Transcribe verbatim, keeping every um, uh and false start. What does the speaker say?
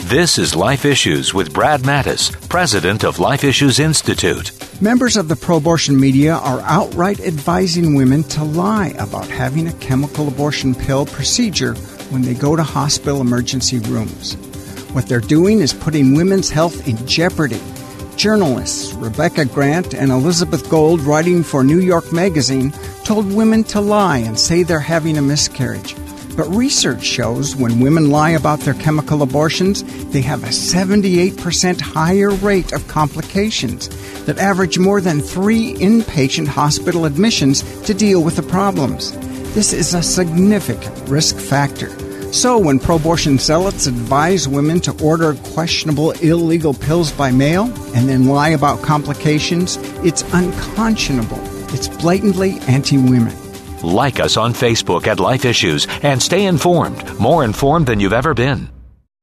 This is Life Issues with Brad Mattis, president of Life Issues Institute. Members of the pro-abortion media are outright advising women to lie about having a chemical abortion pill procedure when they go to hospital emergency rooms. What they're doing is putting women's health in jeopardy. Journalists Rebecca Grant and Elizabeth Gold, writing for New York Magazine, told women to lie and say they're having a miscarriage. But research shows when women lie about their chemical abortions, they have a seventy-eight percent higher rate of complications that average more than three inpatient hospital admissions to deal with the problems. This is a significant risk factor. So when pro-abortion zealots advise women to order questionable illegal pills by mail and then lie about complications, it's unconscionable. It's blatantly anti-women. Like us on Facebook at Life Issues and stay informed, more informed than you've ever been.